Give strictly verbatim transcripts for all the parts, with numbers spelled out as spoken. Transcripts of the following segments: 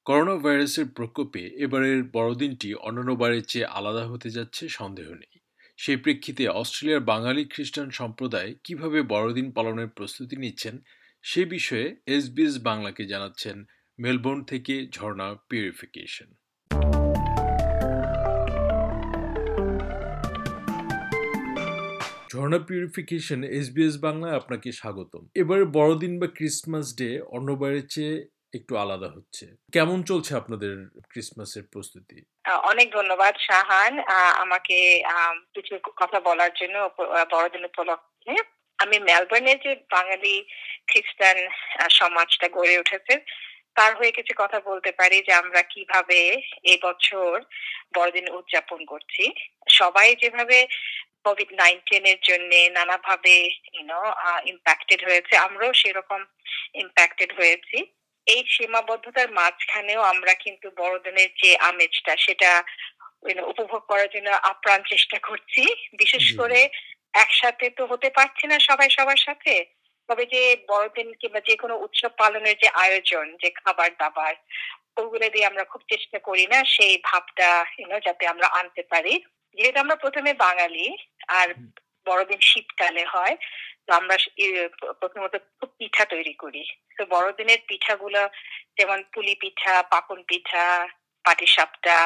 Corona ভাইরাসের প্রকোপে এবারের বড়দিনটি অন্যান্য বারের চেয়ে আলাদা হতে যাচ্ছে সন্দেহ নেই। সেই প্রেক্ষিতে অস্ট্রেলিয়ার বাঙালি খ্রিস্টান সম্প্রদায় কিভাবে বড়দিন পালনের প্রস্তুতি নিচ্ছেন সে বিষয়ে এসবিএস বাংলাকে জানাচ্ছেন মেলবোর্ন থেকে Jharna Purification. Jharna Purification SBS বাংলায় আপনাকে স্বাগতম। এবারে বড়দিন বা ক্রিসমাস ডে অন্যবারের চেয়ে একটু আলাদা হচ্ছে। কেমন চলছে আপনাদের ক্রিসমাসের প্রস্তুতি? আ অনেক ধন্যবাদ শাহান আ আমাকে আম কিছু কথা বলার জন্য উপ আ বড়দিন উপলক্ষে। আমি মেলবোর্নে যে বাঙালি খ্রিস্টান আ সমাজটা গড়ে উঠেছে, তার হয়ে কিছু কথা বলতে পারি যে আমরা কিভাবে এবছর বড়দিন উদযাপন করছি। সবাই যেভাবে কোভিড নাইনটিন এর জন্যে নানাভাবে ইউ নো আ ইমপ্যাক্টেড হয়েছে, আমরাও সেরকম ইমপ্যাক্টেড হয়েছি। এই সীমাবদ্ধতার মাঝখানেও আমরা কিন্তু বড়দিনের যে আমেজটা সেটা you know, উপভোগ করার জন্য আপ্রাণ চেষ্টা করছি। বিশেষ জি, জি। করে একসাথে তো হতে পারছি না সবাই সবার সাথে। তবে যে বড়দিন কিংবা যেকোনো উৎসব পালনের যে আয়োজন, যে খাবার-দাবার ওগুলো দিয়ে আমরা খুব চেষ্টা করি না সেই ভাবটা you know, যাতে আমরা আনতে পারি। যেহেতু আমরা প্রথমে বাঙালি আর হুম, বড়দিন শীতকালে হয়। তো আমরা স ই প্রথমত খুব পিঠা তৈরি করি। তো বড়দিনের পিঠাগুলো যেমন পুলি পিঠা, পাকন পিঠা, পাটিসাপটা,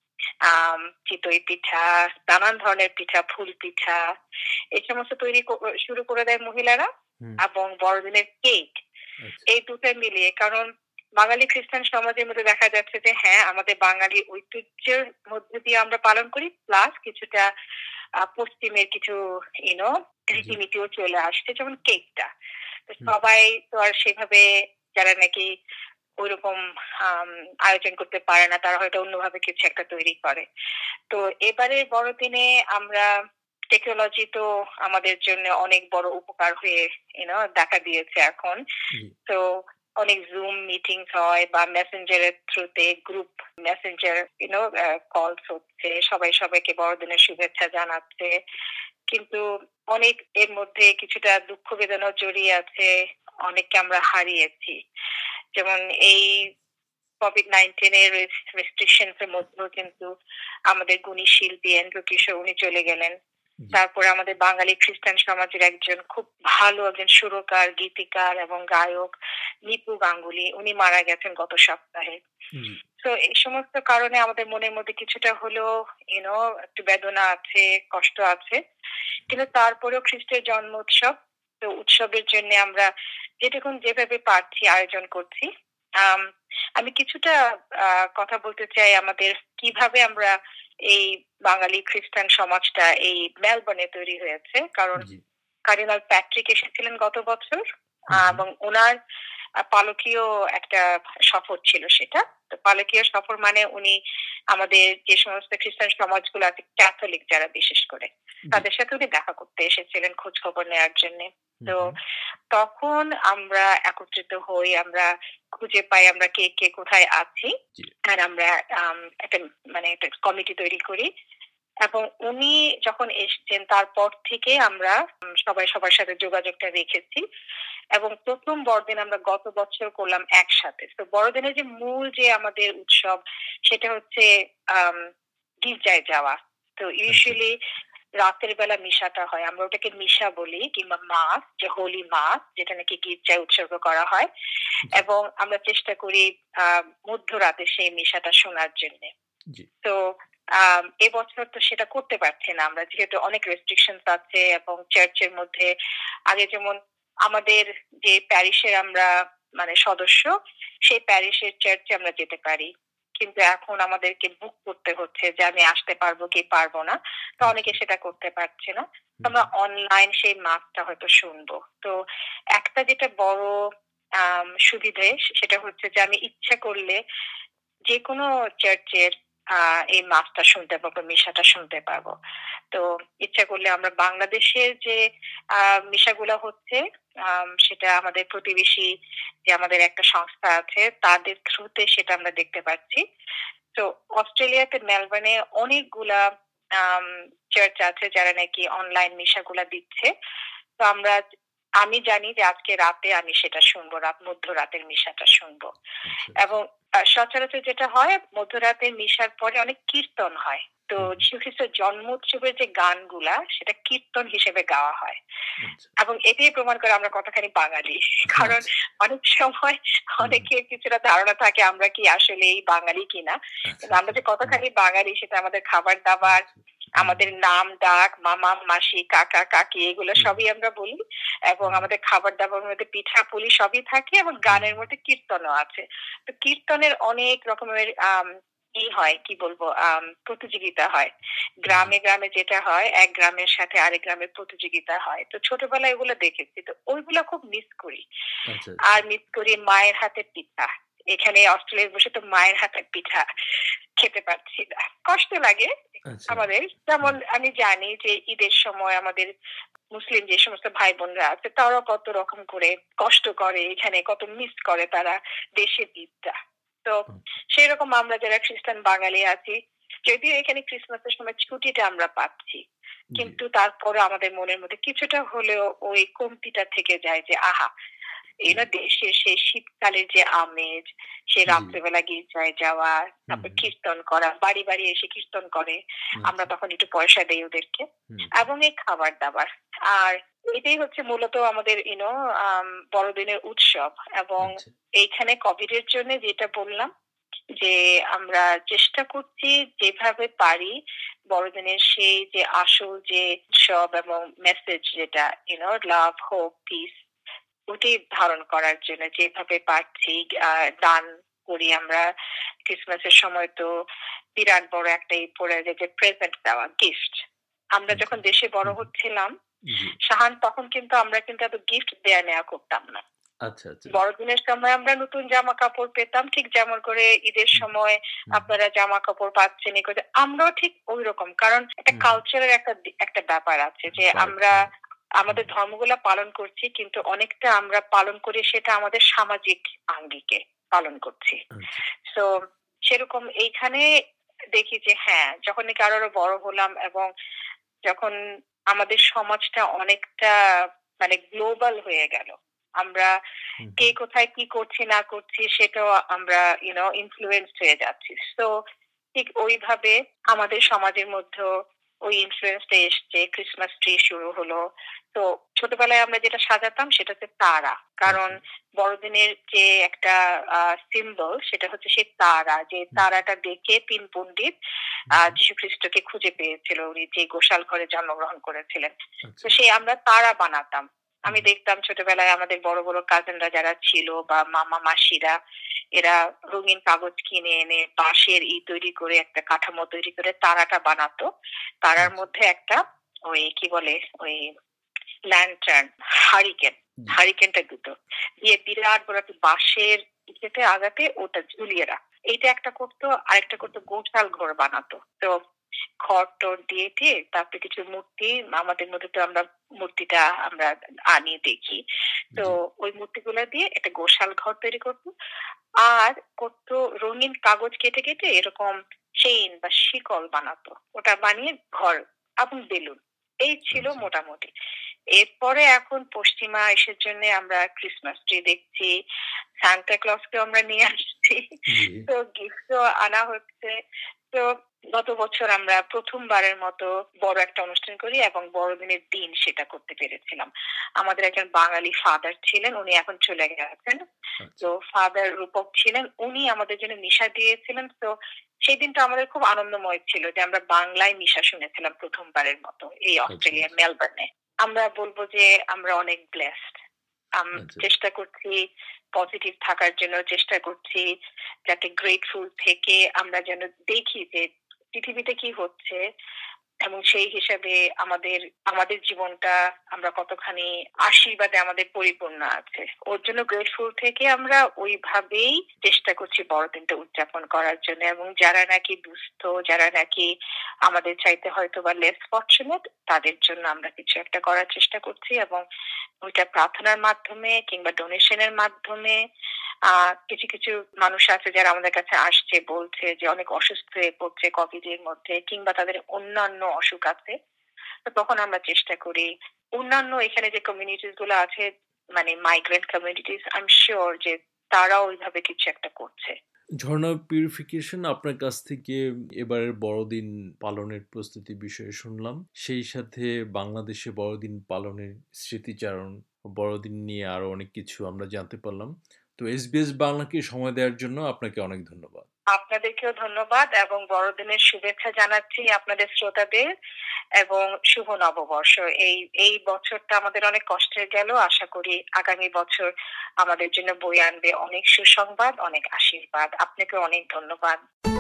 আম চিতই পিঠা, নানান ধরনের পিঠা, ফুল পিঠা এই সমস্ত তৈরি ক শুরু করে দেয় মহিলারা হুম, এবং বড়দিনের কেক আচ্ছা। এই দুটো মিলিয়ে কারণ বাঙালি খ্রিস্টান সমাজের মধ্যে দেখা যাচ্ছে যে হ্যাঁ, আমাদের বাঙালি ঐতিহ্যের মধ্যে দিয়ে আমরা পালন করি প্লাস কিছুটা আ পশ্চিমের কিছু ইউ নো জি, রীতিনীতিও চলে আসছে যেমন কেকটা। তো হুম, সবাই তো আর সেভাবে যারা নাকি ঐরকম আম আয়োজন করতে পারে না তারা হয়তো অন্যভাবে কিছু একটা তৈরি করে। তো এবারের বড়দিনে আমরা টেকনোলজি তো আমাদের জন্য অনেক বড় উপকার হয়ে ইউ নো দেখা দিয়েছে এখন। জি, তো অনেক জুম মিটিংস হয় বা মেসেঞ্জার এর থ্রুতে গ্রুপ মেসেঞ্জার ইউ নো কলস হচ্ছে সবাই সবাইকে বড়দিনের শুভেচ্ছা জানাচ্ছে কিন্তু অনেক এর মধ্যে কিছুটা দুঃখ বেদনা জড়িয়ে আছে অনেককে আমরা হারিয়েছি যেমন এই কোভিড নাইনটিন এর রেস্ট্রিকশনস এর মধ্যেও কিন্তু আমাদের গুণী শিল্পী এন্ড্রু কিশোর উনি চলে গেলেন জি, তারপরে আমাদের বাঙালি খ্রিস্টান সমাজের একজন খুব ভালো একজন সুরকার গীতিকার এবং গায়ক নিপু গাঙ্গুলি উনি মারা গেছেন গত সপ্তাহে জি, তো এই সমস্ত কারণে আমাদের মনের মধ্যে কিছুটা হলেও ইউনো একটু বেদনা আছে কষ্ট আছে কিন্তু তারপরেও খ্রিস্টের জন্ম উৎসব তো উৎসবের জন্য আমরা যেটুকুন যেভাবে পারছি আয়োজন করছি আম, আমি কিছুটা আহ, কথা বলতে চাই আমাদের কিভাবে আমরা এই বাঙালি খ্রিস্টান সমাজটা এই মেলবোর্নে তৈরি হয়েছে কারণ জি, কার্ডিনাল প্যাট্রিক এসেছিলেন গত বছর হুম, আহ, হুম, এবং ওনার আহ, পালকীয় একটা সফর ছিল সেটা তো পালকীয় সফর মানে উনি আমাদের যে সমস্ত খ্রিস্টান সমাজগুলো আছে ক্যাথলিক যারা বিশেষ করে জি, তাদের সাথে উনি দেখা করতে এসেছিলেন খোঁজ খবর নেওয়ার জন্য হুম, তো হুম, তখন আমরা একত্রিত হই আমরা খুঁজে পাই আমরা কে কে কোথায় আছি জি, আর আমরা আম, একটা মানে একটা কমিটি তৈরি করি এবং উনি যখন এসেছেন তারপর থেকে আমরা উম, সবাই সবার সাথে যোগাযোগটা রেখেছি এবং প্রথম বড়দিন আমরা গত বছর করলাম একসাথে তো বড়দিনের যে মূল যে আমাদের উৎসব সেটা হচ্ছে আম, গির্জায় যাওয়া তো আচ্ছা, ইউজুয়ালি রাতের বেলা মিশাটা হয় আমরা ওটাকে মিশা বলি কিংবা মাস যে হোলি মাস যেটা নাকি গির্জায় উৎসর্গ করা হয় জি, এবং আমরা চেষ্টা করি আহ মধ্যরাতে সেই মিশাটা শোনার জন্য জি, তো আম এবছর তো সেটা করতে পারছি না আমরা যেহেতু অনেক রেস্ট্রিকশনস আছে এবং চার্চের মধ্যে আগে যেমন আমাদের যে প্যারিশের আমরা মানে সদস্য সেই প্যারিশের চার্চে আমরা যেতে পারি কিন্তু এখন আমাদেরকে বুক করতে হচ্ছে যে আমি আসতে পারবো কি পারবো না তো আচ্ছা, অনেকে সেটা করতে পারছে না তো হুম, আমরা অনলাইন সেই মাসটা হয়তো শুনবো তো একটা যেটা বড় আম সুবিধে সেটা হচ্ছে যে আমি ইচ্ছা করলে যেকোনো চার্চের আ এই মাসটা শুনতে পারবো, মিশাটা শুনতে পারবো। তো ইচ্ছা করলে আমরা বাংলাদেশের যে আ মিশাগুলা হচ্ছে আম সেটা আমাদের প্রতিবেশী যে আমাদের একটা সংস্থা আছে তাদের থ্রুতে সেটা আমরা দেখতে পাচ্ছি। তো অস্ট্রেলিয়াতে মেলবোর্নে অনেকগুলা আম চার্চ আছে যারা নাকি অনলাইন মিশাগুলা দিচ্ছে। তো আমরা আমি জানি যে আজকে রাতে আমি সেটা শুনবো, রাত মধ্যরাতের মিশাটা শুনবো। আচ্ছা, আচ্ছা। এবং আ সচরাচর যেটা হয় মধ্যরাতে মিশার পরে অনেক কীর্তন হয়। তো হুম, হুম। যীশু খ্রিস্টের জন্ম উৎসবের যে গানগুলা সেটা কীর্তন হিসেবে গাওয়া হয়। আচ্ছা, এবং এটাই প্রমাণ করে আমরা কতখানি বাঙালি। কারণ আচ্ছা। অনেক সময় হুম, হুম। অনেকের কিছুটা ধারণা থাকে আমরা কি আসলেই বাঙালি কিনা। আচ্ছা, কিন্তু আমরা আচ্ছা। যে হুম, কতখানি বাঙালি সেটা আমাদের খাবার-দাবার, আচ্ছা। হুম, আমাদের নাম ডাক, মামা, মাসি, কাকা, কাকি এগুলো হুম, সবই আমরা বলি। এবং হুম, আমাদের খাবার-দাবারের মধ্যে পিঠাপুলি সবই থাকে এবং হুম, গানের মধ্যে কীর্তনও আছে। তো কীর্তনের অনেক রকমের আম ই হয়, কি বলবো? আম প্রতিযোগিতা হয়। জি। গ্রামে, গ্রামে যেটা হয় এক গ্রামের সাথে আরেক গ্রামের প্রতিযোগিতা হয়। তো ছোটবেলায় এগুলো দেখেছি। তো ওইগুলা খুব মিস করি। আচ্ছা, আচ্ছা। আর মিস করি মায়ের হাতের পিঠা। এখানে অস্ট্রেলিয়ায় বসে তো মায়ের হাতের পিঠা খেতে পারছি না। কষ্ট লাগে আচ্ছা। আমাদের। যেমন হুম, আমি জানি যে ঈদের সময় আমাদের মুসলিম যে সমস্ত ভাই-বোনরা আছে তারাও কত রকম করে কষ্ট করে, এখানে কত মিস করে তারা দেশের ঈদটা। তো হুম, সেরকম আমরা যারা খ্রিস্টান বাঙালি আছি, যদিও এখানে ক্রিসমাসের সময় ছুটিটা আমরা পাচ্ছি। জি। কিন্তু তারপরেও আমাদের মনের মধ্যে কিছুটা হলেও ওই কমতিটা থেকে যায় যে আহা! এই হুম, না দেশের সেই শীতকালের যে আমেজ, সে জি। রাত্রেবেলা গির্জায় যাওয়া, হুম, তারপর হুম। কীর্তন করা, বাড়ি, বাড়ি এসে কীর্তন করে। আমরা আচ্ছা। তখন একটু পয়সা দেই ওদেরকে। হুম, হুম। এবং এই খাবার-দাবার। আর এটাই হচ্ছে মূলত আমাদের ইউ নো আম বড়দিনের উৎসব। এবং আচ্ছা। এইখানে কোভিড এর জন্য যেটা বললাম যে আমরা চেষ্টা করছি যেভাবে পারি বড়দিনের সেই যে আসল যে উৎসব এবং মেসেজ যেটা you know love, hope, peace ওটাই ধারণ করার জন্য যেভাবে পারছি আ দান করি আমরা। ক্রিসমাসের সময় তো বিরাট বড় একটা ই পড়ে যায় যে প্রেজেন্ট দেওয়া, গিফট। আমরা আচ্ছা, যখন আচ্ছা। দেশে বড় হুম, হুম। হচ্ছিলাম, জি। সাহান তখন কিন্তু আমরা কিন্তু এত গিফট দেয়া নেয়া করতাম না। আচ্ছা, আচ্ছা। বড়দিনের সময় আমরা নতুন জামা-কাপড় পেতাম। ঠিক যেমন করে ঈদের হুম, সময় হুম, হুম। আপনারা জামা-কাপড় পাচ্ছেন, এ করে আমরাও ঠিক ঐরকম। কারণ একটা হুম, হুম। কালচারের একটা দি একটা ব্যাপার আছে যে পার্ট আমরা হ্যাঁ। হুম, আমাদের ধর্মগুলা পালন করছি কিন্তু অনেকটা আমরা পালন করি সেটা আমাদের সামাজিক আঙ্গিকে পালন করছি। আচ্ছা। সো সেরকম এইখানে দেখি যে হ্যাঁ, যখন নাকি আরো, আরো বড় হলাম এবং যখন আমাদের সমাজটা অনেকটা মানে গ্লোবাল হয়ে গেল। আমরা হুম, কে হুম। কোথায় কি করছি না করছি সেটাও আমরা ইউ নো ইনফ্লুয়েন্সড হয়ে যাচ্ছি। সো ঠিক ওইভাবে আমাদের সমাজের মধ্যেও ওই ইনফ্লুয়েন্সটা এসছে। ক্রিসমাস ট্রি শুরু হলো। তো ছোটবেলায় আমরা যেটা সাজাতাম সেটা হচ্ছে তারা। কারণ আচ্ছা। বড়দিনের যে একটা আ সিম্বল সেটা হচ্ছে সেই তারা। যে হুম, তারাটা দেখে তিন পণ্ডিত হুম, আ হুম। যীশু খ্রিস্টকে খুঁজে পেয়েছিল উনি যে গোশাল ঘরে জন্মগ্রহণ করেছিলেন। তো আচ্ছা। সেই আমরা তারা বানাতাম। হুম, আমি হুম। দেখতাম ছোটবেলায় আমাদের বড়, বড় কাজিনরা যারা ছিল বা মামা মাসিরা এরা রঙিন কাগজ কিনে এনে বাঁশের ই তৈরি করে একটা কাঠামো তৈরি করে তারাটা বানাতো। তারার আচ্ছা। মধ্যে একটা ওই কি বলে ওই ল্যান্টার্ন, হারিকেন, জি। হারিকেনটা দিত। দিয়ে বিরাট বড় একটা বাঁশের ইসেতে আগাতে ওটা ঝুলিয়ে রাখ এইটা একটা করতো, আরেকটা করতো গোশাল ঘর বানাতো। তো খড়-টড় দিয়ে টিয়ে তারপরে কিছু মূর্তি আমাদের মধ্যে তো আমরা মূর্তিটা আমরা আনি দেখি। তো জি। ওই মূর্তিগুলা দিয়ে একটা গোশাল ঘর তৈরি করত। আর করতো রঙিন কাগজ কেটে, কেটে এরকম চেইন বা শিকল বানাতো। ওটা বানিয়ে ঘর এবং বেলুন। এই ছিল আচ্ছা। মোটামুটি। এরপরে এখন পশ্চিমা ইসের জন্যে আমরা ক্রিসমাস ট্রি দেখছি। সান্টা ক্লজকেও আমরা নিয়ে আসছি। জি। তো গিফটও আনা হচ্ছে। তো গত বছর আমরা প্রথম বারের মতো বড় একটা অনুষ্ঠান করি এবং বড়দিনের দিন সেটা করতে পেরেছিলাম। আমাদের একজন বাঙালি ফাদার ছিলেন, উনি এখন চলে গেছেন। আচ্ছা। তো ফাদার রূপক ছিলেন, উনি আমাদের জন্য মিশা দিয়েছিলেন। তো সেই দিনটা আমাদের খুব আনন্দময় ছিল যে আমরা বাংলায় মিশা শুনেছিলাম প্রথম বারের মতো এই আচ্ছা, অস্ট্রেলিয়ার আচ্ছা। মেলবোর্নে। আমরা বলব যে আমরা অনেক ব্লেসড। আম আচ্ছা। চেষ্টা করছি পজিটিভ থাকার জন্য, চেষ্টা করছি যাতে গ্রেটফুল থেকে আমরা যেন দেখি যে পৃথিবীতে কি হচ্ছে এবং সেই হিসাবে আমাদের আমাদের জীবনটা আমরা কতখানি আশীর্বাদে আমাদের পরিপূর্ণ আছে। ওর জন্য গ্রেটফুল থেকে আমরা ওইভাবেই চেষ্টা করছি বড়দিনটা উদযাপন করার জন্য এবং যারা নাকি দুস্থ, যারা নাকি আমাদের চাইতে হয়তোবা লেস ফরচুনেট তাদের জন্য আমরা কিছু একটা করার চেষ্টা করছি এবং ওইটা প্রার্থনার মাধ্যমে কিংবা ডোনেশনের মাধ্যমে আ কিছু, কিছু মানুষ আছে যারা আমাদের কাছে আসছে বলছে যে অনেক অসুস্থ হয়ে পড়ছে কোভিড এর মধ্যে কিংবা তাদের অন্যান্য অসুখ আছে। তো তখন আমরা চেষ্টা করি অন্যান্য এখানে যে কমিউনিটিস গুলো আছে, মানে migrant communities, I am sure যে তারাও ওইভাবে কিছু একটা করছে। ঝর্ণা পিউরিফিকেশন আপনার কাছ থেকে এবারের বড়দিন পালনের প্রস্তুতি বিষয়ে শুনলাম। সেই সাথে বাংলাদেশে বড়দিন পালনের স্মৃতিচারণ, বড়দিন নিয়ে আরো অনেক কিছু আমরা জানতে পারলাম। তো এসবিএস বাংলাকে সময় দেওয়ার জন্য আপনাকে অনেক ধন্যবাদ। আপনাদেরকেও ধন্যবাদ এবং বড়দিনের শুভেচ্ছা জানাচ্ছি আপনাদের শ্রোতাদের, এবং শুভ নববর্ষ। এই এই বছরটা আমাদের অনেক কষ্টের গেল। আশা করি আগামী বছর আমাদের জন্য বয়ে আনবে অনেক সুসংবাদ, অনেক আশীর্বাদ। আপনাকে অনেক ধন্যবাদ।